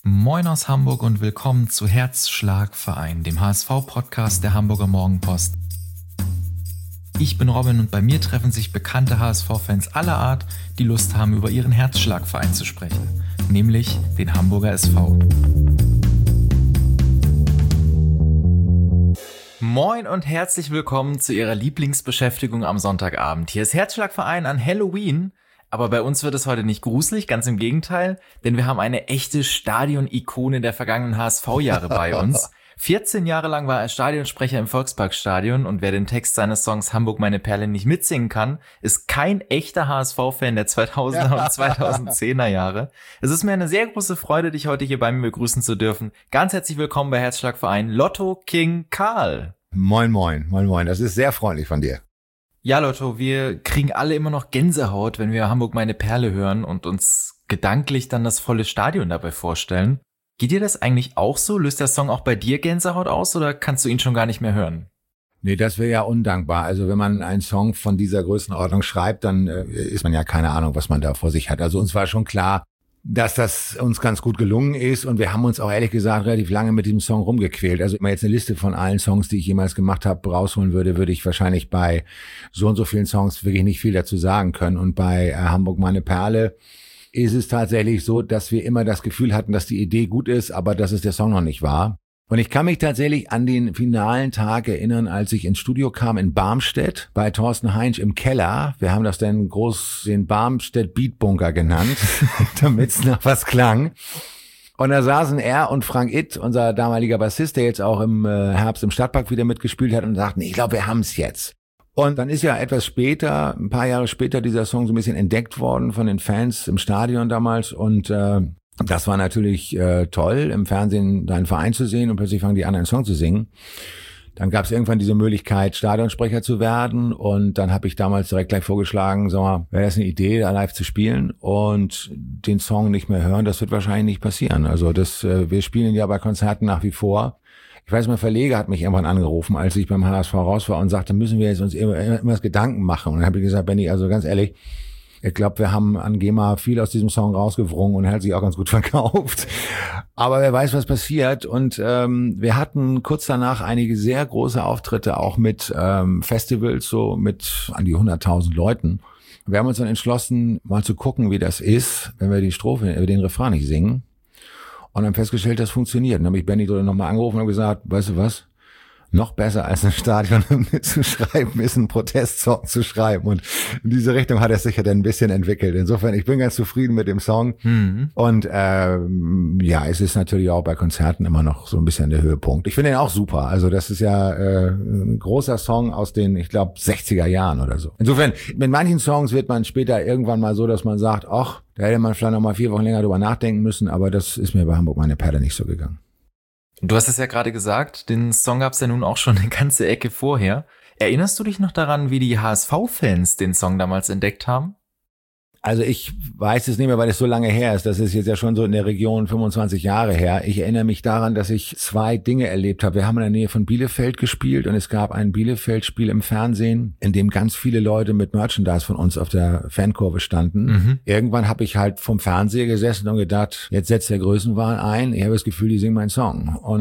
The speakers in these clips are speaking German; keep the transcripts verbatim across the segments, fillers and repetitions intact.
Moin aus Hamburg und willkommen zu Herzschlagverein, dem H S V-Podcast der Hamburger Morgenpost. Ich bin Robin und bei mir treffen sich bekannte H S V-Fans aller Art, die Lust haben, über ihren Herzschlagverein zu sprechen, nämlich den Hamburger S V. Moin und herzlich willkommen zu Ihrer Lieblingsbeschäftigung am Sonntagabend. Hier ist Herzschlagverein an Halloween. Aber bei uns wird es heute nicht gruselig, ganz im Gegenteil, denn wir haben eine echte Stadion-Ikone der vergangenen H S V-Jahre bei uns. vierzehn Jahre lang war er Stadionsprecher im Volksparkstadion und wer den Text seines Songs Hamburg meine Perle nicht mitsingen kann, ist kein echter H S V-Fan der zweitausender und zweitausendzehner Jahre. Es ist mir eine sehr große Freude, dich heute hier bei mir begrüßen zu dürfen. Ganz herzlich willkommen bei Herzschlagverein, Lotto King Karl. Moin, moin, moin, moin. Das ist sehr freundlich von dir. Ja, Lotto, wir kriegen alle immer noch Gänsehaut, wenn wir Hamburg meine Perle hören und uns gedanklich dann das volle Stadion dabei vorstellen. Geht dir das eigentlich auch so? Löst der Song auch bei dir Gänsehaut aus oder kannst du ihn schon gar nicht mehr hören? Nee, das wäre ja undankbar. Also wenn man einen Song von dieser Größenordnung schreibt, dann äh, ist man ja keine Ahnung, was man da vor sich hat. Also uns war schon klar, dass das uns ganz gut gelungen ist und wir haben uns auch ehrlich gesagt relativ lange mit diesem Song rumgequält. Also wenn man jetzt eine Liste von allen Songs, die ich jemals gemacht habe, rausholen würde, würde ich wahrscheinlich bei so und so vielen Songs wirklich nicht viel dazu sagen können. Und bei äh, Hamburg meine Perle ist es tatsächlich so, dass wir immer das Gefühl hatten, dass die Idee gut ist, aber dass es der Song noch nicht war. Und ich kann mich tatsächlich an den finalen Tag erinnern, als ich ins Studio kam in Barmstedt bei Thorsten Heinsch im Keller. Wir haben das dann groß den Barmstedt Beatbunker genannt, damit es nach was klang. Und da saßen er und Frank Itt, unser damaliger Bassist, der jetzt auch im Herbst im Stadtpark wieder mitgespielt hat und sagten, ich glaube, wir haben es jetzt. Und dann ist ja etwas später, ein paar Jahre später, dieser Song so ein bisschen entdeckt worden von den Fans im Stadion damals und äh, das war natürlich äh, toll, im Fernsehen deinen Verein zu sehen und plötzlich fangen die an, einen Song zu singen. Dann gab es irgendwann diese Möglichkeit, Stadionsprecher zu werden und dann habe ich damals direkt gleich vorgeschlagen, sag mal, wäre das eine Idee, da live zu spielen und den Song nicht mehr hören, das wird wahrscheinlich nicht passieren. Also das, äh, wir spielen ja bei Konzerten nach wie vor. Ich weiß, mein Verleger hat mich irgendwann angerufen, als ich beim H S V raus war und sagte, müssen wir jetzt uns immer, immer das Gedanken machen. Und dann habe ich gesagt, Benni, also ganz ehrlich, ich glaube, wir haben an GEMA viel aus diesem Song rausgewrungen und er hat sich auch ganz gut verkauft. Aber wer weiß, was passiert. Und ähm, wir hatten kurz danach einige sehr große Auftritte, auch mit ähm, Festivals, so mit an die hunderttausend Leuten. Wir haben uns dann entschlossen, mal zu gucken, wie das ist, wenn wir die Strophe, äh, den Refrain nicht singen. Und haben festgestellt, das funktioniert. Dann habe ich Benni nochmal angerufen und habe gesagt, weißt du was? Noch besser als ein Stadionhymne zu schreiben, ist ein Protestsong zu schreiben. Und in diese Richtung hat er sich ja dann ein bisschen entwickelt. Insofern, ich bin ganz zufrieden mit dem Song. Mhm. Und ähm, ja, es ist natürlich auch bei Konzerten immer noch so ein bisschen der Höhepunkt. Ich finde ihn auch super. Also das ist ja äh, ein großer Song aus den, ich glaube, sechziger Jahren oder so. Insofern, mit manchen Songs wird man später irgendwann mal so, dass man sagt, ach, da hätte man vielleicht noch mal vier Wochen länger drüber nachdenken müssen. Aber das ist mir bei Hamburg meine Perle nicht so gegangen. Du hast es ja gerade gesagt, den Song gab's ja nun auch schon eine ganze Ecke vorher. Erinnerst du dich noch daran, wie die H S V-Fans den Song damals entdeckt haben? Also ich weiß es nicht mehr, weil es so lange her ist. Das ist jetzt ja schon so in der Region fünfundzwanzig Jahre her. Ich erinnere mich daran, dass ich zwei Dinge erlebt habe. Wir haben in der Nähe von Bielefeld gespielt und es gab ein Bielefeld-Spiel im Fernsehen, in dem ganz viele Leute mit Merchandise von uns auf der Fankurve standen. Mhm. Irgendwann habe ich halt vom Fernseher gesessen und gedacht, jetzt setzt der Größenwahn ein. Ich habe das Gefühl, die singen meinen Song. Und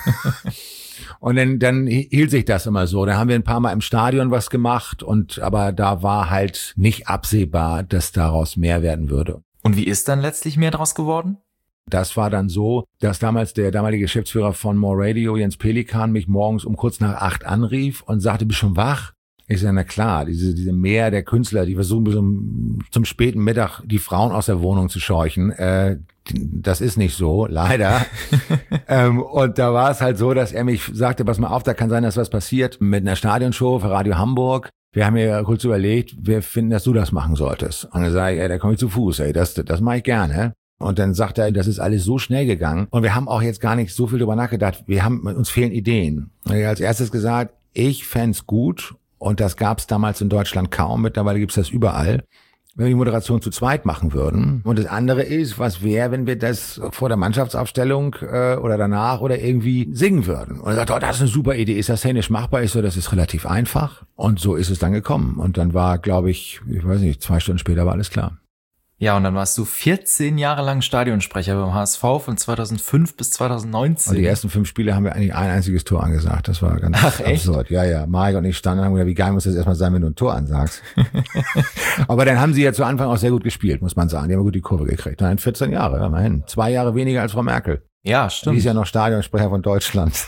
Und dann, dann hielt sich das immer so. Da haben wir ein paar Mal im Stadion was gemacht und aber da war halt nicht absehbar, dass daraus mehr werden würde. Und wie ist dann letztlich mehr draus geworden? Das war dann so, dass damals der damalige Geschäftsführer von More Radio, Jens Pelikan, mich morgens um kurz nach acht anrief und sagte, bist schon wach? Ich sage, na klar, diese, diese Mehr der Künstler, die versuchen bis zum, zum späten Mittag die Frauen aus der Wohnung zu scheuchen. Äh, das ist nicht so, leider. ähm, und da war es halt so, dass er mich sagte, pass mal auf, da kann sein, dass was passiert mit einer Stadionshow für Radio Hamburg. Wir haben ja kurz überlegt, wir finden, dass du das machen solltest. Und dann sage ich, ey, da komme ich zu Fuß, ey, das, das mache ich gerne. Und dann sagt er, das ist alles so schnell gegangen. Und wir haben auch jetzt gar nicht so viel drüber nachgedacht. Wir haben, uns fehlen Ideen. Und er hat als erstes gesagt, ich fänd's gut. Und das gab es damals in Deutschland kaum. Mittlerweile gibt's das überall. Wenn wir die Moderation zu zweit machen würden. Und das andere ist, was wäre, wenn wir das vor der Mannschaftsaufstellung äh, oder danach oder irgendwie singen würden. Und er sagt, oh, das ist eine super Idee. Ist das szenisch machbar? Ich so, das ist relativ einfach. Und so ist es dann gekommen. Und dann war, glaube ich, ich weiß nicht, zwei Stunden später war alles klar. Ja, und dann warst du vierzehn Jahre lang Stadionsprecher beim H S V von zweitausendfünf bis zweitausendneunzehn. Und die ersten fünf Spiele haben wir eigentlich ein einziges Tor angesagt. Das war ganz Ach, echt? absurd. Ja, ja. Marek und ich standen und haben gesagt, wie geil muss das erstmal sein, wenn du ein Tor ansagst. Aber dann haben sie ja zu Anfang auch sehr gut gespielt, muss man sagen. Die haben gut die Kurve gekriegt. Nein, vierzehn Jahre, immerhin. Zwei Jahre weniger als Frau Merkel. Ja, stimmt. Die ist ja noch Stadionsprecher von Deutschland.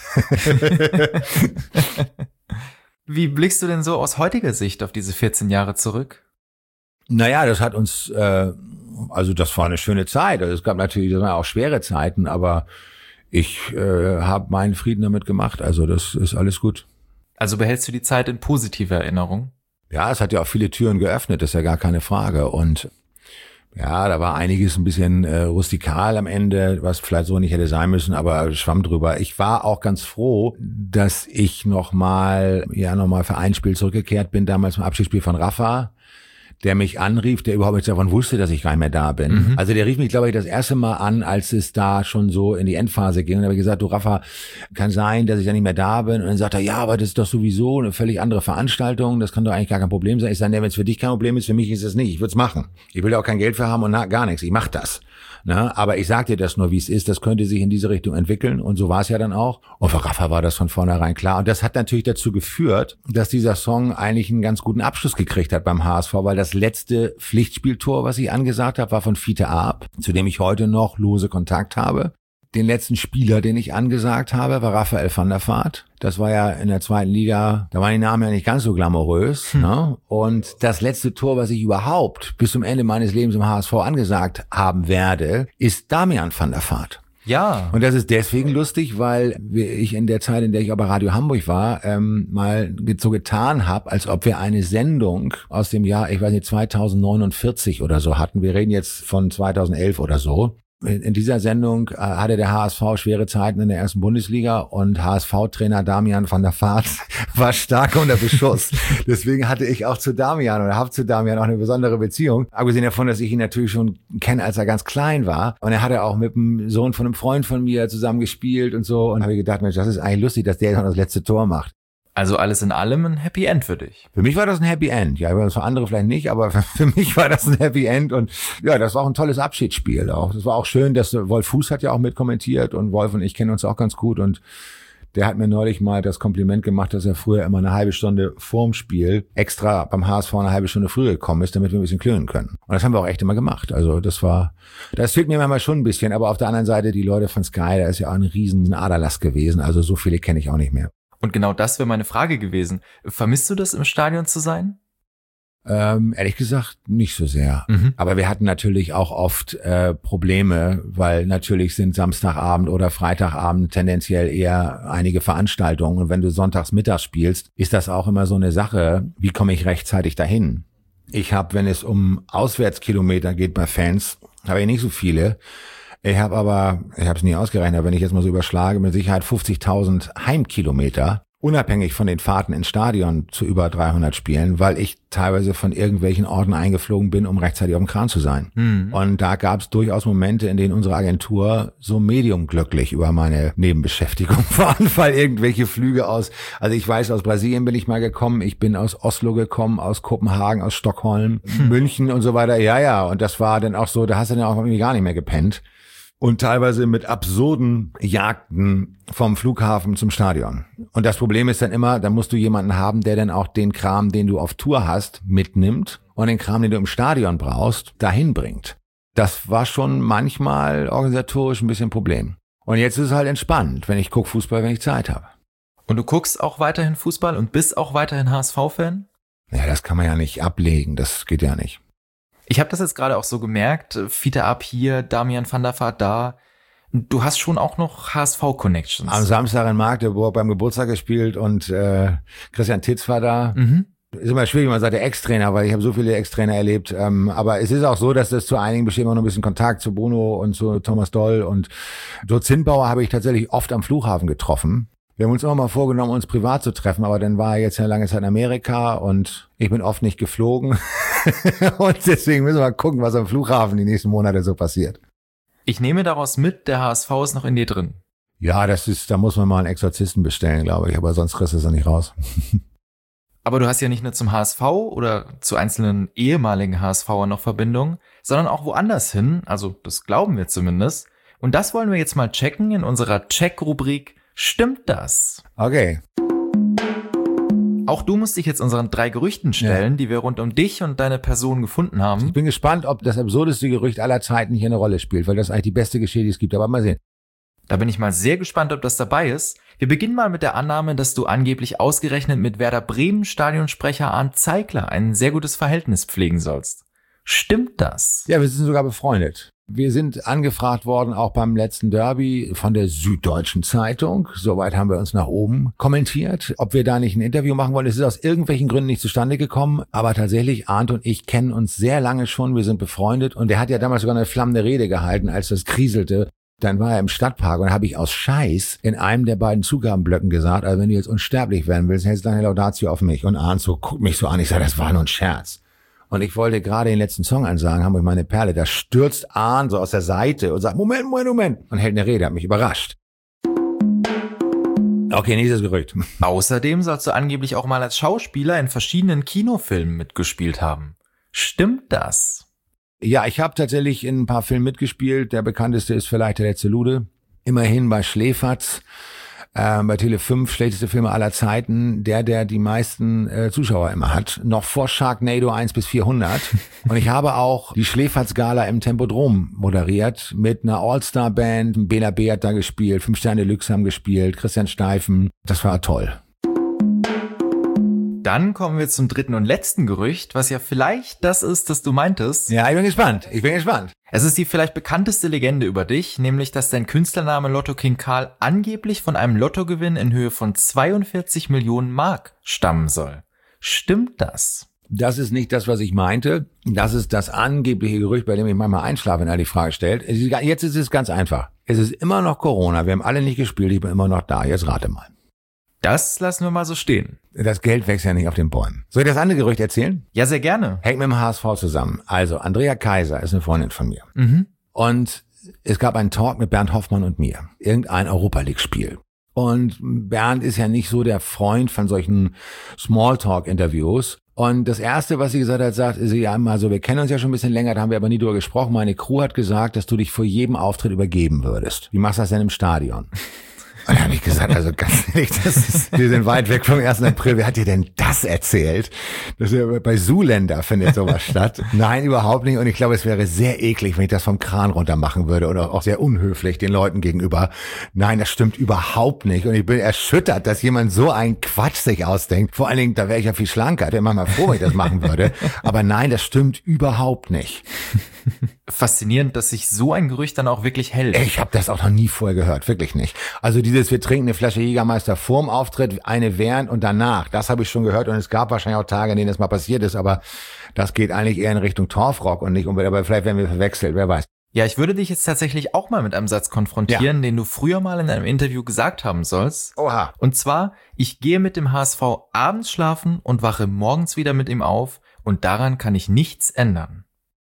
Wie blickst du denn so aus heutiger Sicht auf diese vierzehn Jahre zurück? Naja, das hat uns, äh, also das war eine schöne Zeit. Also es gab natürlich, das waren auch schwere Zeiten, aber ich äh, habe meinen Frieden damit gemacht. Also das ist alles gut. Also behältst du die Zeit in positiver Erinnerung? Ja, es hat ja auch viele Türen geöffnet, das ist ja gar keine Frage. Und ja, da war einiges ein bisschen äh, rustikal am Ende, was vielleicht so nicht hätte sein müssen, aber schwamm drüber. Ich war auch ganz froh, dass ich nochmal, ja, nochmal für ein Spiel zurückgekehrt bin, damals im Abschiedsspiel von Rafa, der mich anrief, der überhaupt nichts davon wusste, dass ich gar nicht mehr da bin. Mhm. Also der rief mich, glaube ich, das erste Mal an, als es da schon so in die Endphase ging. Und da habe ich gesagt, du Rafa, kann sein, dass ich da nicht mehr da bin. Und dann sagt er, ja, aber das ist doch sowieso eine völlig andere Veranstaltung. Das kann doch eigentlich gar kein Problem sein. Ich sage, nee, wenn es für dich kein Problem ist, für mich ist es nicht. Ich würde es machen. Ich will da auch kein Geld für haben und na, gar nichts. Ich mache das. Na, aber ich sag dir das nur, wie es ist. Das könnte sich in diese Richtung entwickeln. Und so war es ja dann auch. Und für Rafa war das von vornherein klar. Und das hat natürlich dazu geführt, dass dieser Song eigentlich einen ganz guten Abschluss gekriegt hat beim H S V, weil das letzte Pflichtspieltor, was ich angesagt habe, war von Fiete Arp, zu dem ich heute noch lose Kontakt habe. Den letzten Spieler, den ich angesagt habe, war Raphael van der Vaart. Das war ja in der zweiten Liga, da waren die Namen ja nicht ganz so glamourös. Hm. Ne? Und das letzte Tor, was ich überhaupt bis zum Ende meines Lebens im H S V angesagt haben werde, ist Damian van der Vaart. Ja. Und das ist deswegen lustig, weil ich in der Zeit, in der ich auch bei Radio Hamburg war, ähm, mal so getan habe, als ob wir eine Sendung aus dem Jahr, ich weiß nicht, zweitausendneunundvierzig oder so hatten. Wir reden jetzt von zweitausendelf oder so. In dieser Sendung äh, hatte der H S V schwere Zeiten in der ersten Bundesliga und H S V-Trainer Damian van der Vaart war stark unter Beschuss. Deswegen hatte ich auch zu Damian oder habe zu Damian auch eine besondere Beziehung. Abgesehen davon, dass ich ihn natürlich schon kenne, als er ganz klein war. Und er hatte auch mit dem Sohn von einem Freund von mir zusammen gespielt und so. Und habe ich gedacht, Mensch, das ist eigentlich lustig, dass der jetzt noch das letzte Tor macht. Also alles in allem ein Happy End für dich. Für mich war das ein Happy End. Ja, für andere vielleicht nicht, aber für mich war das ein Happy End. Und ja, das war auch ein tolles Abschiedsspiel auch. Das war auch schön, dass Wolf Fuß hat ja auch mitkommentiert und Wolf und ich kennen uns auch ganz gut. Und der hat mir neulich mal das Kompliment gemacht, dass er früher immer eine halbe Stunde vorm Spiel extra beim H S V eine halbe Stunde früher gekommen ist, damit wir ein bisschen klönen können. Und das haben wir auch echt immer gemacht. Also das war, das fehlt mir manchmal schon ein bisschen. Aber auf der anderen Seite, die Leute von Sky, da ist ja auch ein riesen Aderlass gewesen. Also so viele kenne ich auch nicht mehr. Und genau das wäre meine Frage gewesen. Vermisst du das, im Stadion zu sein? Ähm, ehrlich gesagt nicht so sehr. Mhm. Aber wir hatten natürlich auch oft äh, Probleme, weil natürlich sind Samstagabend oder Freitagabend tendenziell eher einige Veranstaltungen. Und wenn du sonntags mittags spielst, ist das auch immer so eine Sache, wie komme ich rechtzeitig dahin? Ich habe, wenn es um Auswärtskilometer geht bei Fans, habe ich nicht so viele. Ich habe aber, ich habe es nie ausgerechnet, wenn ich jetzt mal so überschlage, mit Sicherheit fünfzigtausend Heimkilometer, unabhängig von den Fahrten ins Stadion zu über dreihundert Spielen, weil ich teilweise von irgendwelchen Orten eingeflogen bin, um rechtzeitig auf dem Kran zu sein. Mhm. Und da gab es durchaus Momente, in denen unsere Agentur so medium glücklich über meine Nebenbeschäftigung war, weil irgendwelche Flüge aus, also ich weiß, aus Brasilien bin ich mal gekommen, ich bin aus Oslo gekommen, aus Kopenhagen, aus Stockholm, mhm. München und so weiter. Ja, ja, und das war dann auch so, da hast du dann auch irgendwie gar nicht mehr gepennt. Und teilweise mit absurden Jagden vom Flughafen zum Stadion. Und das Problem ist dann immer, da musst du jemanden haben, der dann auch den Kram, den du auf Tour hast, mitnimmt und den Kram, den du im Stadion brauchst, dahin bringt. Das war schon manchmal organisatorisch ein bisschen ein Problem. Und jetzt ist es halt entspannt, wenn ich gucke Fußball, wenn ich Zeit habe. Und du guckst auch weiterhin Fußball und bist auch weiterhin H S V-Fan? Ja, das kann man ja nicht ablegen, das geht ja nicht. Ich habe das jetzt gerade auch so gemerkt, Fiete Arp hier, Damian van der Vaart da. Du hast schon auch noch H S V-Connections. Am Samstag in Magdeburg beim Geburtstag gespielt und äh, Christian Titz war da. Mhm. Ist immer schwierig, man sagt der Ex-Trainer, weil ich habe so viele Ex-Trainer erlebt. Ähm, aber es ist auch so, dass das zu einigen besteht immer noch ein bisschen Kontakt, zu Bruno und zu Thomas Doll. Und so Zinnbauer habe ich tatsächlich oft am Flughafen getroffen. Wir haben uns immer mal vorgenommen, uns privat zu treffen, aber dann war er jetzt ja lange Zeit in Amerika und ich bin oft nicht geflogen. Und deswegen müssen wir mal gucken, was am Flughafen die nächsten Monate so passiert. Ich nehme daraus mit, der H S V ist noch in dir drin. Ja, das ist, da muss man mal einen Exorzisten bestellen, glaube ich, aber sonst kriegst du es ja nicht raus. Aber du hast ja nicht nur zum H S V oder zu einzelnen ehemaligen HSVern noch Verbindungen, sondern auch woanders hin, also das glauben wir zumindest. Und das wollen wir jetzt mal checken in unserer Check-Rubrik Stimmt das? Okay. Auch du musst dich jetzt unseren drei Gerüchten stellen, ja, die wir rund um dich und deine Person gefunden haben. Ich bin gespannt, ob das absurdeste Gerücht aller Zeiten hier eine Rolle spielt, weil das eigentlich die beste Geschichte, die es gibt. Aber mal sehen. Da bin ich mal sehr gespannt, ob das dabei ist. Wir beginnen mal mit der Annahme, dass du angeblich ausgerechnet mit Werder Bremen Stadionsprecher Arndt Zeigler ein sehr gutes Verhältnis pflegen sollst. Stimmt das? Ja, wir sind sogar befreundet. Wir sind angefragt worden, auch beim letzten Derby von der Süddeutschen Zeitung. Soweit haben wir uns nach oben kommentiert, ob wir da nicht ein Interview machen wollen. Es ist aus irgendwelchen Gründen nicht zustande gekommen. Aber tatsächlich, Arndt und ich kennen uns sehr lange schon. Wir sind befreundet. Und er hat ja damals sogar eine flammende Rede gehalten, als das kriselte. Dann war er im Stadtpark und da habe ich aus Scheiß in einem der beiden Zugabenblöcken gesagt, also wenn du jetzt unsterblich werden willst, hältst du deine Laudatio auf mich. Und Arndt so guckt mich so an. Ich sage, das war nur ein Scherz. Und ich wollte gerade den letzten Song ansagen, haben wir meine Perle, da stürzt Arndt so aus der Seite und sagt, Moment, Moment, Moment. Und hält eine Rede, hat mich überrascht. Okay, nächstes Gerücht. Außerdem sollst du angeblich auch mal als Schauspieler in verschiedenen Kinofilmen mitgespielt haben. Stimmt das? Ja, ich habe tatsächlich in ein paar Filmen mitgespielt. Der bekannteste ist vielleicht Der letzte Lude. Immerhin bei Schläferz. Äh, bei Tele fünf, schlechteste Filme aller Zeiten, der, der die meisten äh, Zuschauer immer hat, noch vor Sharknado eins bis vierhundert. Und ich habe auch die Schläferz-Gala im Tempodrom moderiert mit einer All-Star-Band. Bela B. hat da gespielt, Fünf Sterne Deluxe haben gespielt, Christian Steifen. Das war toll. Dann kommen wir zum dritten und letzten Gerücht, was ja vielleicht das ist, das du meintest. Ja, ich bin gespannt. Ich bin gespannt. Es ist die vielleicht bekannteste Legende über dich, nämlich, dass dein Künstlername Lotto King Karl angeblich von einem Lottogewinn in Höhe von zweiundvierzig Millionen Mark stammen soll. Stimmt das? Das ist nicht das, was ich meinte. Das ist das angebliche Gerücht, bei dem ich manchmal einschlafe, wenn er die Frage stellt. Jetzt ist es ganz einfach. Es ist immer noch Corona. Wir haben alle nicht gespielt. Ich bin immer noch da. Jetzt rate mal. Das lassen wir mal so stehen. Das Geld wächst ja nicht auf den Bäumen. Soll ich das andere Gerücht erzählen? Ja, sehr gerne. Hängt mit dem H S V zusammen. Also, Andrea Kaiser ist eine Freundin von mir. Mhm. Und es gab einen Talk mit Bernd Hoffmann und mir. Irgendein Europa-League-Spiel. Und Bernd ist ja nicht so der Freund von solchen Smalltalk-Interviews. Und das Erste, was sie gesagt hat, sagt, sie ja immer so, wir kennen uns ja schon ein bisschen länger, da haben wir aber nie drüber gesprochen. Meine Crew hat gesagt, dass du dich vor jedem Auftritt übergeben würdest. Wie machst du das denn im Stadion? Und da habe ich gesagt, also ganz ehrlich, das ist, wir sind weit weg vom ersten April. Wer hat dir denn das erzählt? Das ist ja bei Zuländer findet sowas statt. Nein, überhaupt nicht. Und ich glaube, es wäre sehr eklig, wenn ich das vom Kran runter machen würde oder auch sehr unhöflich den Leuten gegenüber. Nein, das stimmt überhaupt nicht. Und ich bin erschüttert, dass jemand so einen Quatsch sich ausdenkt. Vor allen Dingen, da wäre ich ja viel schlanker. Ich wäre manchmal froh, wenn ich das machen würde. Aber nein, das stimmt überhaupt nicht. Faszinierend, dass sich so ein Gerücht dann auch wirklich hält. Ich habe das auch noch nie vorher gehört, wirklich nicht. Also dieses, wir trinken eine Flasche Jägermeister vorm Auftritt, eine während und danach, das habe ich schon gehört und es gab wahrscheinlich auch Tage, in denen das mal passiert ist, aber das geht eigentlich eher in Richtung Torfrock und nicht unbedingt, aber vielleicht werden wir verwechselt, wer weiß. Ja, ich würde dich jetzt tatsächlich auch mal mit einem Satz konfrontieren, ja, den du früher mal in einem Interview gesagt haben sollst. Oha. Und zwar, ich gehe mit dem H S V abends schlafen und wache morgens wieder mit ihm auf und daran kann ich nichts ändern.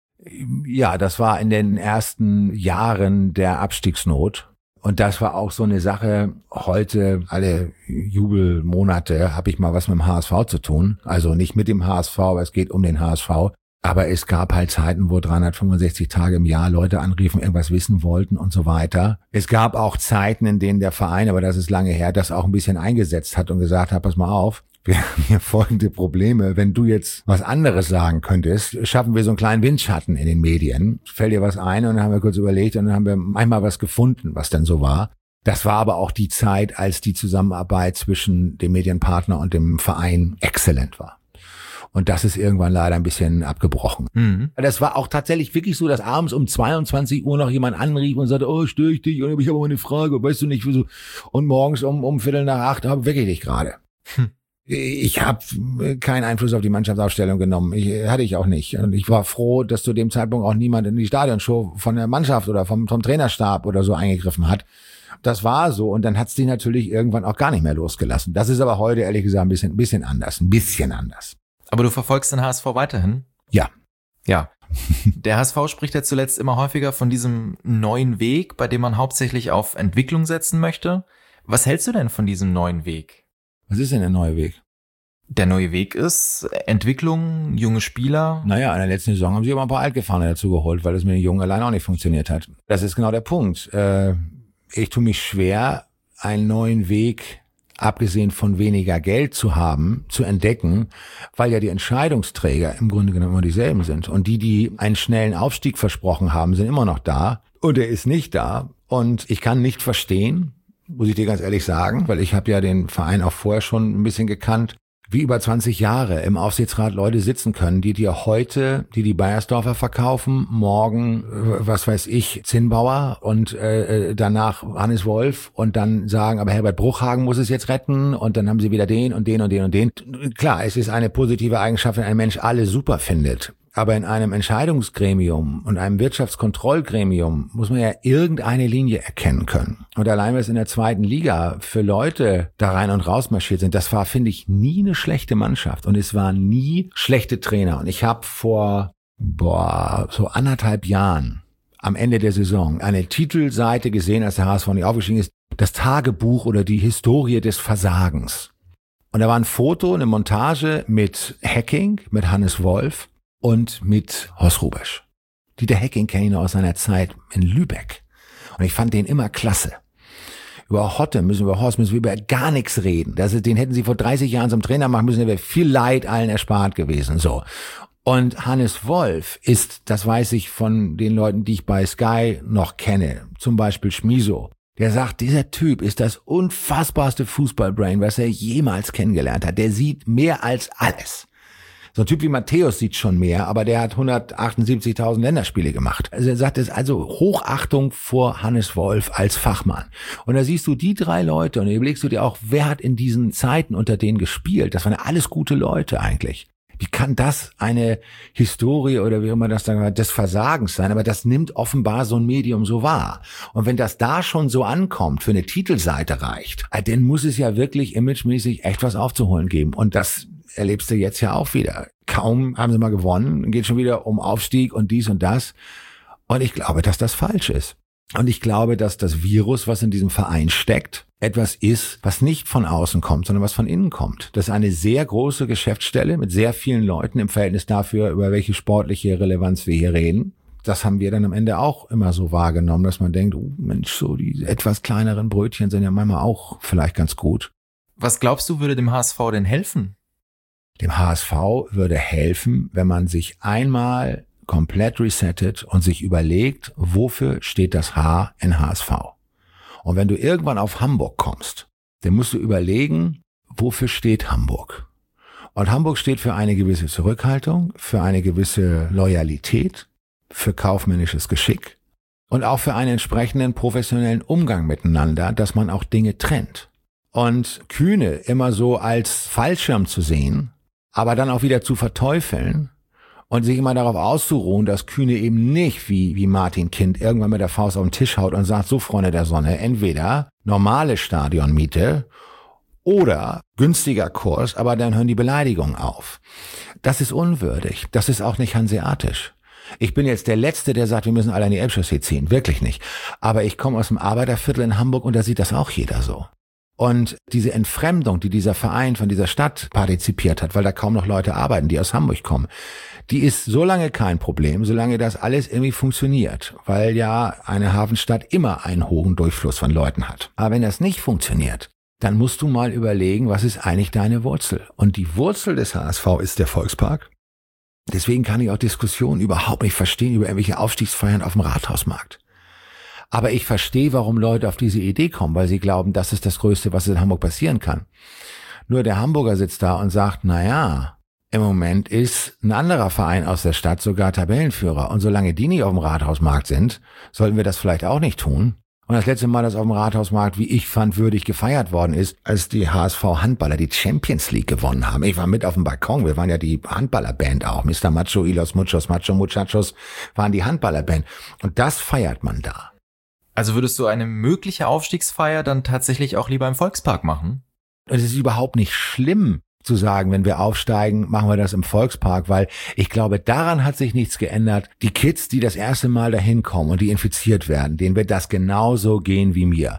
Ja, das war in den ersten Jahren der Abstiegsnot. Und das war auch so eine Sache, heute alle Jubelmonate habe ich mal was mit dem H S V zu tun. Also nicht mit dem H S V, aber es geht um den H S V. Aber es gab halt Zeiten, wo dreihundertfünfundsechzig Tage im Jahr Leute anriefen, irgendwas wissen wollten und so weiter. Es gab auch Zeiten, in denen der Verein, aber das ist lange her, das auch ein bisschen eingesetzt hat und gesagt hat, pass mal auf, wir haben hier folgende Probleme. Wenn du jetzt was anderes sagen könntest, schaffen wir so einen kleinen Windschatten in den Medien. Fällt dir was ein? Und dann haben wir kurz überlegt und dann haben wir manchmal was gefunden, was denn so war. Das war aber auch die Zeit, als die Zusammenarbeit zwischen dem Medienpartner und dem Verein exzellent war. Und das ist irgendwann leider ein bisschen abgebrochen. Mhm. Das war auch tatsächlich wirklich so, dass abends um zweiundzwanzig Uhr noch jemand anrief und sagte, oh, störe ich dich? Und ich habe aber eine Frage, weißt du nicht, wieso? Und morgens um, um Viertel nach acht, habe wecke ich dich gerade. Hm. Ich habe keinen Einfluss auf die Mannschaftsaufstellung genommen. Ich, hatte ich auch nicht. Und ich war froh, dass zu dem Zeitpunkt auch niemand in die Stadionshow von der Mannschaft oder vom, vom Trainerstab oder so eingegriffen hat. Das war so. Und dann hat's die natürlich irgendwann auch gar nicht mehr losgelassen. Das ist aber heute, ehrlich gesagt, ein bisschen, ein bisschen anders. Ein bisschen anders. Aber du verfolgst den H S V weiterhin? Ja. Ja. Der H S V spricht ja zuletzt immer häufiger von diesem neuen Weg, bei dem man hauptsächlich auf Entwicklung setzen möchte. Was hältst du denn von diesem neuen Weg? Was ist denn der neue Weg? Der neue Weg ist Entwicklung, junge Spieler. Naja, in der letzten Saison haben sie aber ein paar Altgefahrene dazu geholt, weil es mit den Jungen allein auch nicht funktioniert hat. Das ist genau der Punkt. Ich tue mich schwer, einen neuen Weg, abgesehen von weniger Geld zu haben, zu entdecken, weil ja die Entscheidungsträger im Grunde genommen immer dieselben sind. Und die, die einen schnellen Aufstieg versprochen haben, sind immer noch da. Und er ist nicht da. Und ich kann nicht verstehen, muss ich dir ganz ehrlich sagen, weil ich habe ja den Verein auch vorher schon ein bisschen gekannt, wie über zwanzig Jahre im Aufsichtsrat Leute sitzen können, die dir heute, die die Beiersdorfer verkaufen, morgen, was weiß ich, Zinnbauer und äh, danach Hannes Wolf und dann sagen, aber Herbert Bruchhagen muss es jetzt retten und dann haben sie wieder den und den und den und den. Klar, es ist eine positive Eigenschaft, wenn ein Mensch alle super findet. Aber in einem Entscheidungsgremium und einem Wirtschaftskontrollgremium muss man ja irgendeine Linie erkennen können. Und allein, was in der zweiten Liga für Leute da rein und raus marschiert sind, das war, finde ich, nie eine schlechte Mannschaft. Und es waren nie schlechte Trainer. Und ich habe vor, boah, so anderthalb Jahren am Ende der Saison eine Titelseite gesehen, als der H S V nicht aufgestiegen ist, das Tagebuch oder die Historie des Versagens. Und da war ein Foto, eine Montage mit Hacking, mit Hannes Wolf und mit Horst Hrubesch. Dieter Hecking kenne ich noch aus seiner Zeit in Lübeck. Und ich fand den immer klasse. Über Hotte müssen wir, über Horst müssen wir über gar nichts reden. Das ist, den hätten sie vor dreißig Jahren zum Trainer machen müssen, der wäre viel Leid allen erspart gewesen. So. Und Hannes Wolf ist, das weiß ich von den Leuten, die ich bei Sky noch kenne, zum Beispiel Schmiso, der sagt, dieser Typ ist das unfassbarste Fußballbrain, was er jemals kennengelernt hat. Der sieht mehr als alles. So ein Typ wie Matthäus sieht schon mehr, aber der hat hundertachtundsiebzigtausend Länderspiele gemacht. Also er sagt, es ist also Hochachtung vor Hannes Wolf als Fachmann. Und da siehst du die drei Leute und überlegst du dir auch, wer hat in diesen Zeiten unter denen gespielt? Das waren ja alles gute Leute eigentlich. Wie kann das eine Historie oder wie immer das dann des Versagens sein? Aber das nimmt offenbar so ein Medium so wahr. Und wenn das da schon so ankommt, für eine Titelseite reicht, dann muss es ja wirklich imagemäßig echt was aufzuholen geben. Und das erlebst du jetzt ja auch wieder. Kaum haben sie mal gewonnen, geht schon wieder um Aufstieg und dies und das. Und ich glaube, dass das falsch ist. Und ich glaube, dass das Virus, was in diesem Verein steckt, etwas ist, was nicht von außen kommt, sondern was von innen kommt. Das ist eine sehr große Geschäftsstelle mit sehr vielen Leuten im Verhältnis dafür, über welche sportliche Relevanz wir hier reden. Das haben wir dann am Ende auch immer so wahrgenommen, dass man denkt, oh Mensch, so die etwas kleineren Brötchen sind ja manchmal auch vielleicht ganz gut. Was glaubst du, würde dem H S V denn helfen? Dem H S V würde helfen, wenn man sich einmal komplett resettet und sich überlegt, wofür steht das H in H S V? Und wenn du irgendwann auf Hamburg kommst, dann musst du überlegen, wofür steht Hamburg? Und Hamburg steht für eine gewisse Zurückhaltung, für eine gewisse Loyalität, für kaufmännisches Geschick und auch für einen entsprechenden professionellen Umgang miteinander, dass man auch Dinge trennt. Und Kühne immer so als Fallschirm zu sehen, aber dann auch wieder zu verteufeln und sich immer darauf auszuruhen, dass Kühne eben nicht wie wie Martin Kind irgendwann mit der Faust auf den Tisch haut und sagt, so Freunde der Sonne, entweder normale Stadionmiete oder günstiger Kurs, aber dann hören die Beleidigungen auf. Das ist unwürdig, das ist auch nicht hanseatisch. Ich bin jetzt der Letzte, der sagt, wir müssen alle an die Elbchaussee ziehen, wirklich nicht. Aber ich komme aus dem Arbeiterviertel in Hamburg und da sieht das auch jeder so. Und diese Entfremdung, die dieser Verein von dieser Stadt partizipiert hat, weil da kaum noch Leute arbeiten, die aus Hamburg kommen, die ist so lange kein Problem, solange das alles irgendwie funktioniert, weil ja eine Hafenstadt immer einen hohen Durchfluss von Leuten hat. Aber wenn das nicht funktioniert, dann musst du mal überlegen, was ist eigentlich deine Wurzel? Und die Wurzel des H S V ist der Volkspark. Deswegen kann ich auch Diskussionen überhaupt nicht verstehen über irgendwelche Aufstiegsfeiern auf dem Rathausmarkt. Aber ich verstehe, warum Leute auf diese Idee kommen, weil sie glauben, das ist das Größte, was in Hamburg passieren kann. Nur der Hamburger sitzt da und sagt, na ja, im Moment ist ein anderer Verein aus der Stadt sogar Tabellenführer. Und solange die nicht auf dem Rathausmarkt sind, sollten wir das vielleicht auch nicht tun. Und das letzte Mal, dass auf dem Rathausmarkt, wie ich fand, würdig gefeiert worden ist, als die H S V-Handballer die Champions League gewonnen haben. Ich war mit auf dem Balkon, wir waren ja die Handballerband auch. Mister Macho, Ilos Muchos, Macho Muchachos waren die Handballerband. Und das feiert man da. Also würdest du eine mögliche Aufstiegsfeier dann tatsächlich auch lieber im Volkspark machen? Und es ist überhaupt nicht schlimm zu sagen, wenn wir aufsteigen, machen wir das im Volkspark, weil ich glaube, daran hat sich nichts geändert. Die Kids, die das erste Mal dahin kommen und die infiziert werden, denen wird das genauso gehen wie mir.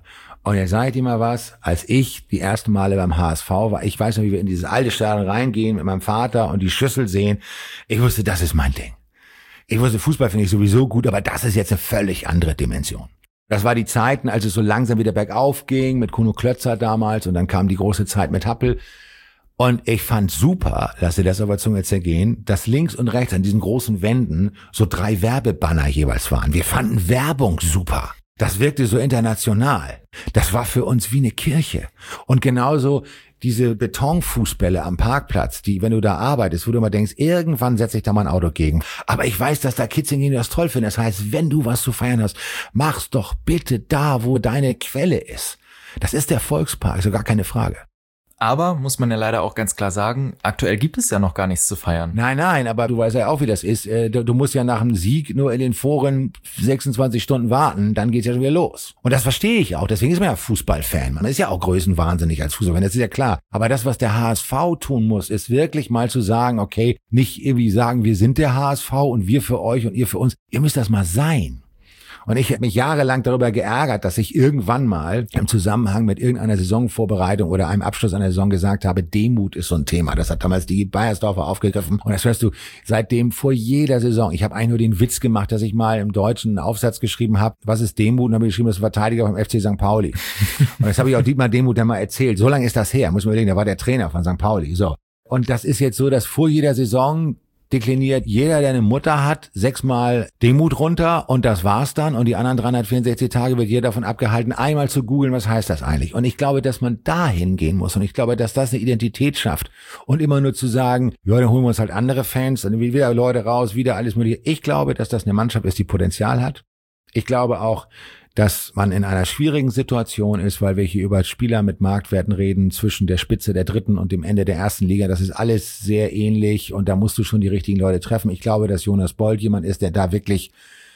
Und jetzt sage ich dir mal was, als ich die ersten Male beim H S V war, ich weiß noch, wie wir in dieses alte Stadion reingehen mit meinem Vater und die Schüssel sehen, ich wusste, das ist mein Ding. Ich wusste, Fußball finde ich sowieso gut, aber das ist jetzt eine völlig andere Dimension. Das war die Zeiten, als es so langsam wieder bergauf ging, mit Kuno Klötzer damals und dann kam die große Zeit mit Happel. Und ich fand super, lass dir das aber Zunge zergehen, dass links und rechts an diesen großen Wänden so drei Werbebanner jeweils waren. Wir fanden Werbung super. Das wirkte so international. Das war für uns wie eine Kirche. Und genauso diese Betonfußbälle am Parkplatz, die, wenn du da arbeitest, wo du immer denkst, irgendwann setze ich da mal ein Auto gegen. Aber ich weiß, dass da Kids hingehen, die das toll finden. Das heißt, wenn du was zu feiern hast, mach's doch bitte da, wo deine Quelle ist. Das ist der Volkspark, so gar keine Frage. Aber, muss man ja leider auch ganz klar sagen, aktuell gibt es ja noch gar nichts zu feiern. Nein, nein, aber du weißt ja auch, wie das ist. Du musst ja nach einem Sieg nur in den Foren sechsundzwanzig Stunden warten, dann geht's ja schon wieder los. Und das verstehe ich auch, deswegen ist man ja Fußballfan. Man ist ja auch größenwahnsinnig als Fußballfan, das ist ja klar. Aber das, was der H S V tun muss, ist wirklich mal zu sagen, okay, nicht irgendwie sagen, wir sind der H S V und wir für euch und ihr für uns. Ihr müsst das mal sein. Und ich habe mich jahrelang darüber geärgert, dass ich irgendwann mal im Zusammenhang mit irgendeiner Saisonvorbereitung oder einem Abschluss einer Saison gesagt habe, Demut ist so ein Thema. Das hat damals die Beiersdorfer aufgegriffen. Und das hörst du seitdem vor jeder Saison. Ich habe eigentlich nur den Witz gemacht, dass ich mal im Deutschen einen Aufsatz geschrieben habe, was ist Demut? Und habe ich geschrieben, das ist Verteidiger beim F C Sankt Pauli. Und das habe ich auch Dietmar Demuth dann mal erzählt. So lange ist das her, muss man überlegen, der war der Trainer von Sankt Pauli. So. Und das ist jetzt so, dass vor jeder Saison dekliniert jeder, der eine Mutter hat, sechsmal Demut runter und das war's dann. Und die anderen dreihundertvierundsechzig Tage wird jeder davon abgehalten, einmal zu googeln, was heißt das eigentlich? Und ich glaube, dass man da hingehen muss. Und ich glaube, dass das eine Identität schafft. Und immer nur zu sagen, ja, dann holen wir uns halt andere Fans, dann wieder Leute raus, wieder alles mögliche. Ich glaube, dass das eine Mannschaft ist, die Potenzial hat. Ich glaube auch, dass man in einer schwierigen Situation ist, weil wir hier über Spieler mit Marktwerten reden, zwischen der Spitze der dritten und dem Ende der ersten Liga. Das ist alles sehr ähnlich und da musst du schon die richtigen Leute treffen. Ich glaube, dass Jonas Bold jemand ist, der da wirklich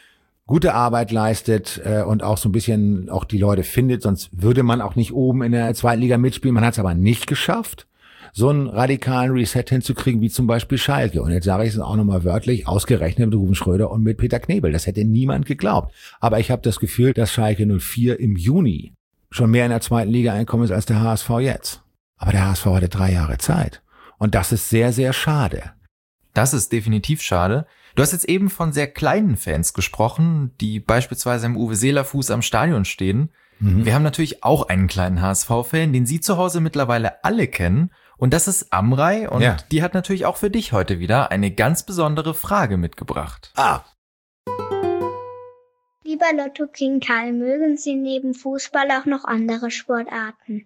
gute Arbeit leistet äh, und auch so ein bisschen auch die Leute findet. Sonst würde man auch nicht oben in der zweiten Liga mitspielen. Man hat es aber nicht geschafft, so einen radikalen Reset hinzukriegen, wie zum Beispiel Schalke. Und jetzt sage ich es auch nochmal wörtlich, ausgerechnet mit Ruben Schröder und mit Peter Knebel. Das hätte niemand geglaubt. Aber ich habe das Gefühl, dass Schalke null vier im Juni schon mehr in der zweiten Liga einkommen ist als der H S V jetzt. Aber der H S V hatte drei Jahre Zeit. Und das ist sehr, sehr schade. Das ist definitiv schade. Du hast jetzt eben von sehr kleinen Fans gesprochen, die beispielsweise im Uwe Seeler Fuß am Stadion stehen. Mhm. Wir haben natürlich auch einen kleinen H S V-Fan, den Sie zu Hause mittlerweile alle kennen. Und das ist Amrei und ja. Die hat natürlich auch für dich heute wieder eine ganz besondere Frage mitgebracht. Ah. Lieber Lotto King Karl, mögen Sie neben Fußball auch noch andere Sportarten?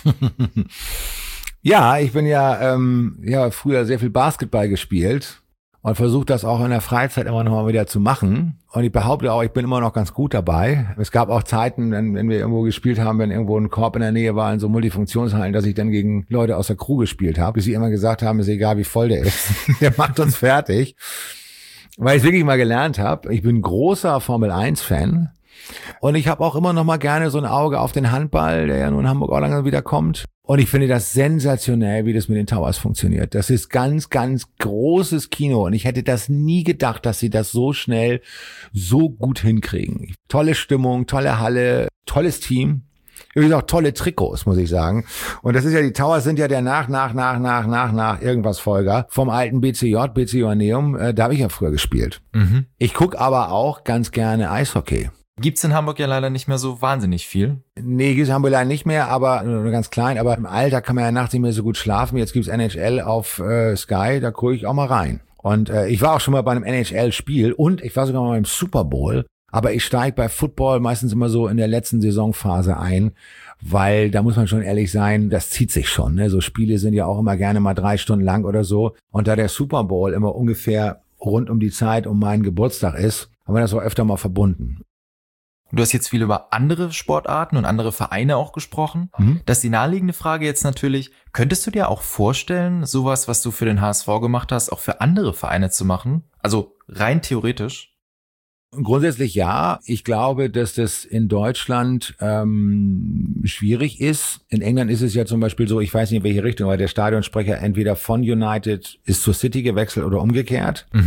Ja, ich bin ja, ähm, ja früher sehr viel Basketball gespielt und versuche das auch in der Freizeit immer noch mal wieder zu machen. Und ich behaupte auch, ich bin immer noch ganz gut dabei. Es gab auch Zeiten, wenn, wenn wir irgendwo gespielt haben, wenn irgendwo ein Korb in der Nähe war, in so Multifunktionshallen, dass ich dann gegen Leute aus der Crew gespielt habe, bis sie immer gesagt haben, ist egal, wie voll der ist. Der macht uns fertig. Weil ich wirklich mal gelernt habe, ich bin großer Formel eins Fan. Und ich habe auch immer noch mal gerne so ein Auge auf den Handball, der ja nun in Hamburg auch langsam wieder kommt. Und ich finde das sensationell, wie das mit den Towers funktioniert. Das ist ganz, ganz großes Kino. Und ich hätte das nie gedacht, dass sie das so schnell, so gut hinkriegen. Tolle Stimmung, tolle Halle, tolles Team. Übrigens auch tolle Trikots, muss ich sagen. Und das ist ja, die Towers sind ja der nach, nach, nach, nach, nach, nach irgendwas Folger vom alten B C J, B C Joanneum. Äh, da habe ich ja früher gespielt. Mhm. Ich gucke aber auch ganz gerne Eishockey. Gibt's in Hamburg ja leider nicht mehr so wahnsinnig viel. Nee, gibt's in Hamburg leider nicht mehr, aber nur ganz klein. Aber im Alter kann man ja nachts nicht mehr so gut schlafen. Jetzt gibt's N H L auf äh, Sky, da gucke ich auch mal rein. Und äh, ich war auch schon mal bei einem N H L-Spiel und ich war sogar mal beim Super Bowl. Aber ich steige bei Football meistens immer so in der letzten Saisonphase ein, weil da muss man schon ehrlich sein, das zieht sich schon. Ne? So Spiele sind ja auch immer gerne mal drei Stunden lang oder so. Und da der Super Bowl immer ungefähr rund um die Zeit um meinen Geburtstag ist, haben wir das auch öfter mal verbunden. Du hast jetzt viel über andere Sportarten und andere Vereine auch gesprochen. Mhm. Das ist die naheliegende Frage jetzt natürlich, könntest du dir auch vorstellen, sowas, was du für den H S V gemacht hast, auch für andere Vereine zu machen? Also rein theoretisch? Grundsätzlich ja. Ich glaube, dass das in Deutschland ähm, schwierig ist. In England ist es ja zum Beispiel so, ich weiß nicht in welche Richtung, aber der Stadionsprecher entweder von United ist zur City gewechselt oder umgekehrt. Mhm.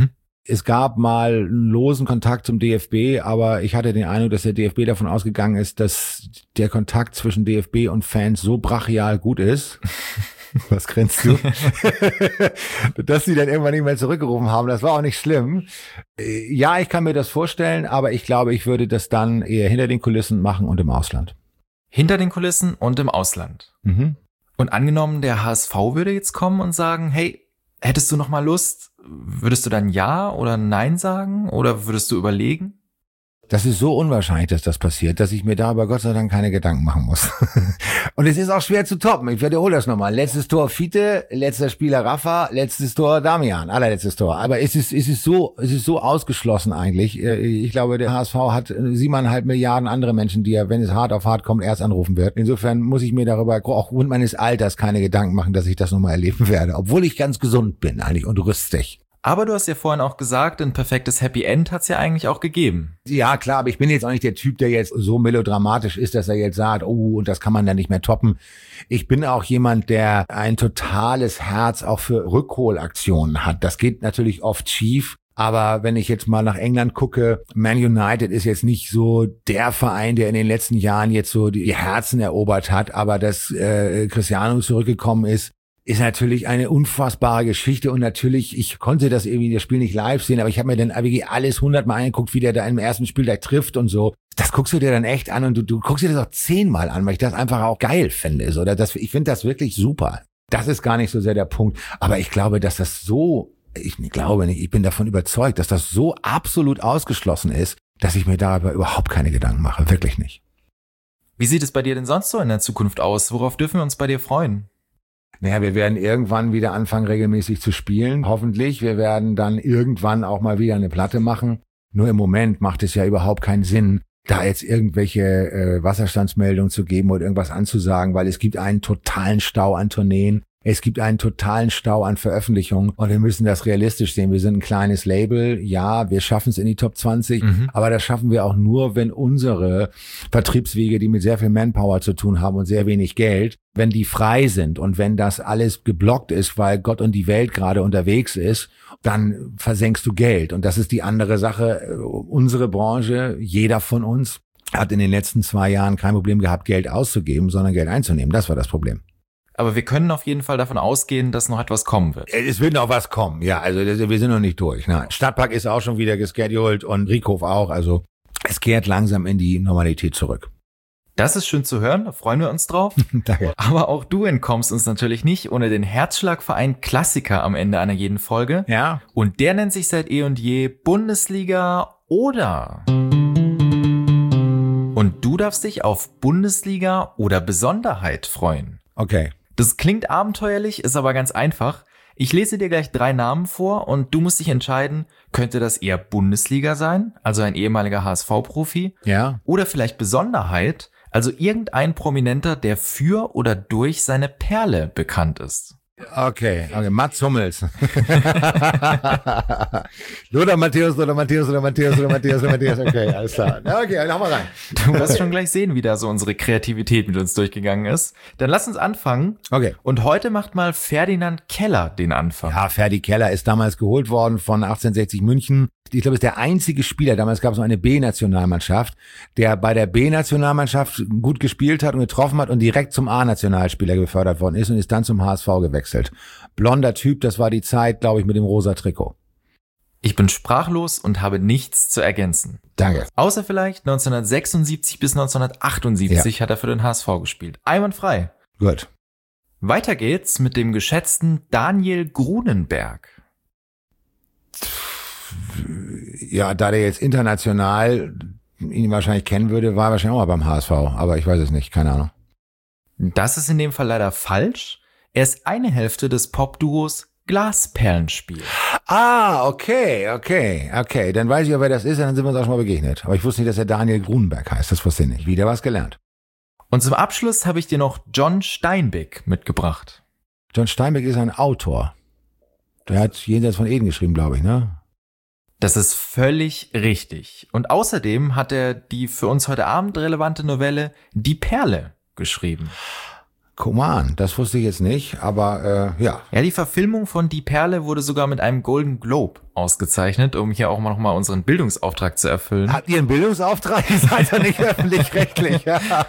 Es gab mal einen losen Kontakt zum D F B, aber ich hatte den Eindruck, dass der D F B davon ausgegangen ist, dass der Kontakt zwischen D F B und Fans so brachial gut ist. Was grinst du? Dass sie dann irgendwann nicht mehr zurückgerufen haben, das war auch nicht schlimm. Ja, ich kann mir das vorstellen, aber ich glaube, ich würde das dann eher hinter den Kulissen machen und im Ausland. Hinter den Kulissen und im Ausland. Mhm. Und angenommen, der H S V würde jetzt kommen und sagen, hey, hättest du noch mal Lust? Würdest du dann Ja oder Nein sagen? Oder würdest du überlegen? Das ist so unwahrscheinlich, dass das passiert, dass ich mir darüber Gott sei Dank keine Gedanken machen muss. Und es ist auch schwer zu toppen. Ich wiederhole das nochmal. Letztes Tor Fiete, letzter Spieler Rafa, letztes Tor Damian, allerletztes Tor. Aber es ist, es ist so, es ist so ausgeschlossen eigentlich. Ich glaube, der H S V hat siebeneinhalb Milliarden andere Menschen, die er, wenn es hart auf hart kommt, erst anrufen wird. Insofern muss ich mir darüber auch aufgrund meines Alters keine Gedanken machen, dass ich das nochmal erleben werde. Obwohl ich ganz gesund bin eigentlich und rüstig. Aber du hast ja vorhin auch gesagt, ein perfektes Happy End hat's ja eigentlich auch gegeben. Ja, klar, aber ich bin jetzt auch nicht der Typ, der jetzt so melodramatisch ist, dass er jetzt sagt, oh, und das kann man dann nicht mehr toppen. Ich bin auch jemand, der ein totales Herz auch für Rückholaktionen hat. Das geht natürlich oft schief. Aber wenn ich jetzt mal nach England gucke, Man United ist jetzt nicht so der Verein, der in den letzten Jahren jetzt so die Herzen erobert hat. Aber dass äh, Cristiano zurückgekommen ist, ist natürlich eine unfassbare Geschichte und natürlich, ich konnte das irgendwie das Spiel nicht live sehen, aber ich habe mir dann wirklich alles hundertmal angeguckt, wie der da im ersten Spieltag trifft und so. Das guckst du dir dann echt an und du, du guckst dir das auch zehnmal an, weil ich das einfach auch geil finde. Oder das, ich finde das wirklich super. Das ist gar nicht so sehr der Punkt. Aber ich glaube, dass das so, ich glaube nicht, ich bin davon überzeugt, dass das so absolut ausgeschlossen ist, dass ich mir darüber überhaupt keine Gedanken mache. Wirklich nicht. Wie sieht es bei dir denn sonst so in der Zukunft aus? Worauf dürfen wir uns bei dir freuen? Naja, wir werden irgendwann wieder anfangen, regelmäßig zu spielen. Hoffentlich. Wir werden dann irgendwann auch mal wieder eine Platte machen. Nur im Moment macht es ja überhaupt keinen Sinn, da jetzt irgendwelche äh, Wasserstandsmeldungen zu geben oder irgendwas anzusagen, weil es gibt einen totalen Stau an Tourneen. Es gibt einen totalen Stau an Veröffentlichungen und wir müssen das realistisch sehen. Wir sind ein kleines Label. Ja, wir schaffen es in die Top zwanzig, mhm. aber das schaffen wir auch nur, wenn unsere Vertriebswege, die mit sehr viel Manpower zu tun haben und sehr wenig Geld, wenn die frei sind und wenn das alles geblockt ist, weil Gott und die Welt gerade unterwegs ist, dann versenkst du Geld. Und das ist die andere Sache. Unsere Branche, jeder von uns, hat in den letzten zwei Jahren kein Problem gehabt, Geld auszugeben, sondern Geld einzunehmen. Das war das Problem. Aber wir können auf jeden Fall davon ausgehen, dass noch etwas kommen wird. Es wird noch was kommen, ja. Also wir sind noch nicht durch. Nein. Stadtpark ist auch schon wieder gescheduled und Riekhof auch. Also es kehrt langsam in die Normalität zurück. Das ist schön zu hören, da freuen wir uns drauf. Danke. Aber auch du entkommst uns natürlich nicht ohne den Herzschlagverein Klassiker am Ende einer jeden Folge. Ja. Und der nennt sich seit eh und je Bundesliga oder. Und du darfst dich auf Bundesliga oder Besonderheit freuen. Okay. Das klingt abenteuerlich, ist aber ganz einfach. Ich lese dir gleich drei Namen vor und du musst dich entscheiden, könnte das eher Bundesliga sein, also ein ehemaliger H S V-Profi, ja, oder vielleicht Besonderheit, also irgendein Prominenter, der für oder durch seine Perle bekannt ist. Okay, okay, Mats Hummels. Lothar Matthäus, Lothar Matthäus, Lothar Matthäus, Lothar Matthäus, Lothar Matthäus, okay, alles klar. Okay, hau mal rein. Du wirst schon gleich sehen, wie da so unsere Kreativität mit uns durchgegangen ist. Dann lass uns anfangen. Okay. Und heute macht mal Ferdinand Keller den Anfang. Ja, Ferdi Keller ist damals geholt worden von achtzehnhundertsechzig München. Ich glaube, ist der einzige Spieler, damals gab es noch eine B-Nationalmannschaft, der bei der B-Nationalmannschaft gut gespielt hat und getroffen hat und direkt zum A-Nationalspieler befördert worden ist und ist dann zum H S V gewechselt. Blonder Typ, das war die Zeit, glaube ich, mit dem rosa Trikot. Ich bin sprachlos und habe nichts zu ergänzen. Danke. Außer vielleicht neunzehnhundertsechsundsiebzig bis neunzehnhundertachtundsiebzig ja. hat er für den H S V gespielt. Einwandfrei. Gut. Weiter geht's mit dem geschätzten Daniel Grunenberg. Ja, da der jetzt international ihn wahrscheinlich kennen würde, war er wahrscheinlich auch mal beim H S V. Aber ich weiß es nicht, keine Ahnung. Das ist in dem Fall leider falsch. Er ist eine Hälfte des Popduos Glasperlenspiel. Ah, okay, okay, okay. Dann weiß ich ja, wer das ist, dann sind wir uns auch schon mal begegnet. Aber ich wusste nicht, dass er Daniel Grunenberg heißt. Das wusste ich nicht. Wieder was gelernt. Und zum Abschluss habe ich dir noch John Steinbeck mitgebracht. John Steinbeck ist ein Autor. Der hat Jenseits von Eden geschrieben, glaube ich, ne? Das ist völlig richtig. Und außerdem hat er die für uns heute Abend relevante Novelle Die Perle geschrieben. Guck mal an, das wusste ich jetzt nicht, aber äh, ja. Ja, die Verfilmung von Die Perle wurde sogar mit einem Golden Globe ausgezeichnet, um hier auch mal noch mal unseren Bildungsauftrag zu erfüllen. Habt ihr einen Bildungsauftrag? Ihr seid ja nicht öffentlich-rechtlich.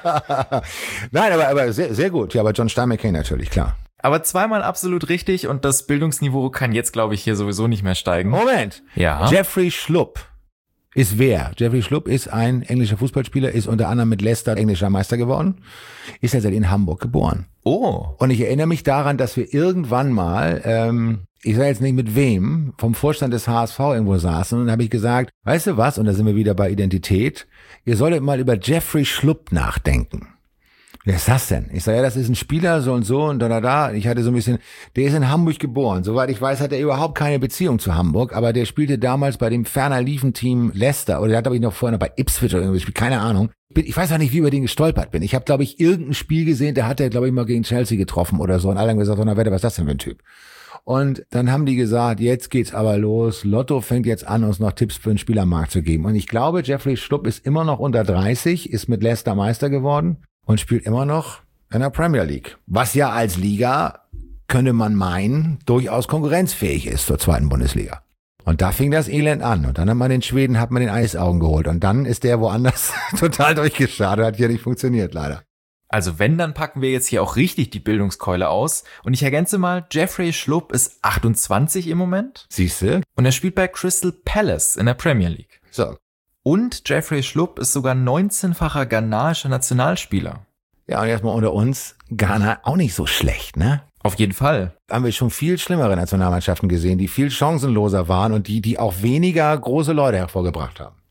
Nein, aber, aber sehr, sehr gut. Ja, aber John Steinbeck kennt natürlich, klar. Aber zweimal absolut richtig und das Bildungsniveau kann jetzt, glaube ich, hier sowieso nicht mehr steigen. Moment. Ja. Jeffrey Schlupp ist wer? Jeffrey Schlupp ist ein englischer Fußballspieler, ist unter anderem mit Leicester englischer Meister geworden, ist jetzt in Hamburg geboren. Oh. Und ich erinnere mich daran, dass wir irgendwann mal, ähm, ich sage jetzt nicht mit wem, vom Vorstand des H S V irgendwo saßen und dann habe ich gesagt, weißt du was, und da sind wir wieder bei Identität, ihr solltet mal über Jeffrey Schlupp nachdenken. Wer ist das denn? Ich sage, ja, das ist ein Spieler, so und so und da, da, da. Ich hatte so ein bisschen, der ist in Hamburg geboren. Soweit ich weiß, hat er überhaupt keine Beziehung zu Hamburg, aber der spielte damals bei dem ferner Liefen-Team Leicester oder der hat, glaube ich, noch vorher noch bei Ipswich oder irgendwie gespielt, keine Ahnung. Ich weiß auch nicht, wie über den gestolpert bin. Ich habe, glaube ich, irgendein Spiel gesehen, der hat er, glaube ich, mal gegen Chelsea getroffen oder so und alle haben gesagt, oh, na wette, was ist das denn für ein Typ? Und dann haben die gesagt, jetzt geht's aber los. Lotto fängt jetzt an, uns noch Tipps für den Spielermarkt zu geben. Und ich glaube, Jeffrey Schlupp ist immer noch unter dreißig, ist mit Leicester Meister geworden und spielt immer noch in der Premier League. Was ja als Liga, könnte man meinen, durchaus konkurrenzfähig ist zur zweiten Bundesliga. Und da fing das Elend an. Und dann hat man den Schweden, hat man den Eisaugen geholt. Und dann ist der woanders total durchgestartet. Hat hier nicht funktioniert, leider. Also wenn, dann packen wir jetzt hier auch richtig die Bildungskeule aus. Und ich ergänze mal, Jeffrey Schlupp ist achtundzwanzig im Moment. Siehste? Und er spielt bei Crystal Palace in der Premier League. So. Und Jeffrey Schlupp ist sogar neunzehnfacher ghanaischer Nationalspieler. Ja, und erstmal unter uns, Ghana auch nicht so schlecht, ne? Auf jeden Fall. Da haben wir schon viel schlimmere Nationalmannschaften gesehen, die viel chancenloser waren und die, die auch weniger große Leute hervorgebracht haben.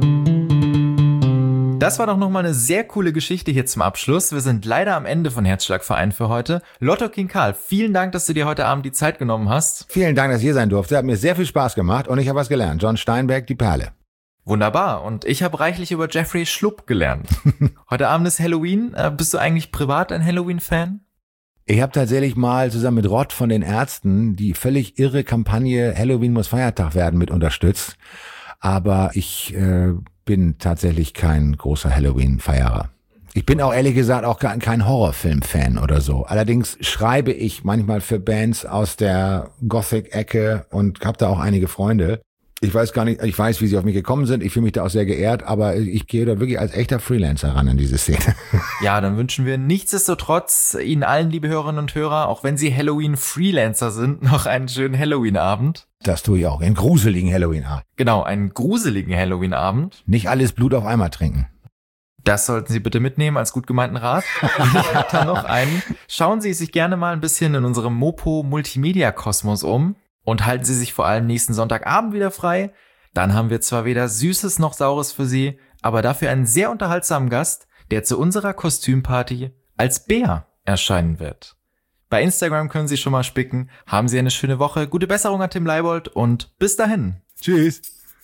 Das war doch nochmal eine sehr coole Geschichte hier zum Abschluss. Wir sind leider am Ende von Herzschlagverein für heute. Lotto King Karl, vielen Dank, dass du dir heute Abend die Zeit genommen hast. Vielen Dank, dass ich hier sein durfte. Hat mir sehr viel Spaß gemacht und ich habe was gelernt. John Steinbeck, Die Perle. Wunderbar. Und ich habe reichlich über Jeffrey Schlupp gelernt. Heute Abend ist Halloween. Bist du eigentlich privat ein Halloween-Fan? Ich habe tatsächlich mal zusammen mit Rott von den Ärzten die völlig irre Kampagne Halloween muss Feiertag werden mit unterstützt. Aber ich äh, bin tatsächlich kein großer Halloween-Feierer. Ich bin auch ehrlich gesagt auch kein Horrorfilm-Fan oder so. Allerdings schreibe ich manchmal für Bands aus der Gothic-Ecke und habe da auch einige Freunde. Ich weiß gar nicht, ich weiß, wie sie auf mich gekommen sind. Ich fühle mich da auch sehr geehrt, aber ich gehe da wirklich als echter Freelancer ran in diese Szene. Ja, dann wünschen wir nichtsdestotrotz Ihnen allen, liebe Hörerinnen und Hörer, auch wenn Sie Halloween-Freelancer sind, noch einen schönen Halloween-Abend. Das tue ich auch, einen gruseligen Halloween-Abend. Genau, einen gruseligen Halloween-Abend. Nicht alles Blut auf einmal trinken. Das sollten Sie bitte mitnehmen als gut gemeinten Rat. Ich habe da noch einen. Schauen Sie sich gerne mal ein bisschen in unserem Mopo-Multimedia-Kosmos um. Und halten Sie sich vor allem nächsten Sonntagabend wieder frei. Dann haben wir zwar weder Süßes noch Saures für Sie, aber dafür einen sehr unterhaltsamen Gast, der zu unserer Kostümparty als Bär erscheinen wird. Bei Instagram können Sie schon mal spicken. Haben Sie eine schöne Woche. Gute Besserung an Tim Leibold und bis dahin. Tschüss.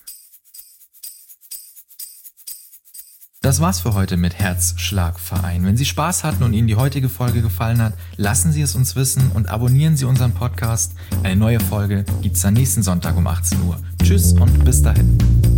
Das war's für heute mit Herzschlagverein. Wenn Sie Spaß hatten und Ihnen die heutige Folge gefallen hat, lassen Sie es uns wissen und abonnieren Sie unseren Podcast. Eine neue Folge gibt's dann nächsten Sonntag um achtzehn Uhr. Tschüss und bis dahin.